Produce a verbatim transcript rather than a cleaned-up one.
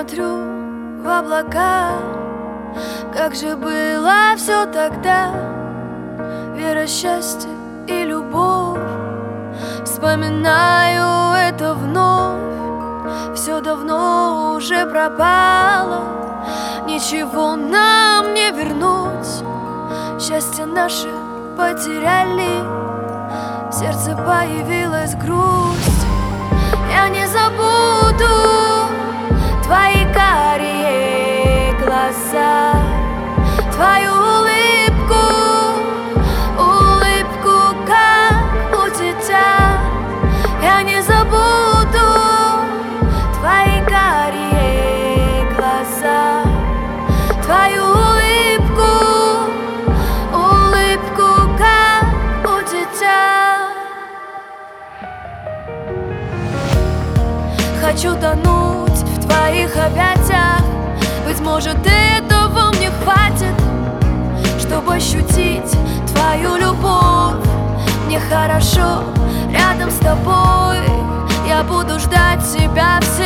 смотрю в облака, как же было все тогда. Вера, счастье и любовь, вспоминаю это вновь. Все давно уже пропало, ничего нам не вернуть. Счастье наше потеряли, в сердце появилась грусть. Я не забуду твои карие глаза, твою улыбку, улыбку, как у дитя. Я не забуду твои карие глаза, твою улыбку, улыбку, как у дитя. Хочу тонуть в твоих объятиях. Быть может, этого мне хватит, чтобы ощутить твою любовь. Мне хорошо рядом с тобой, я буду ждать тебя всегда.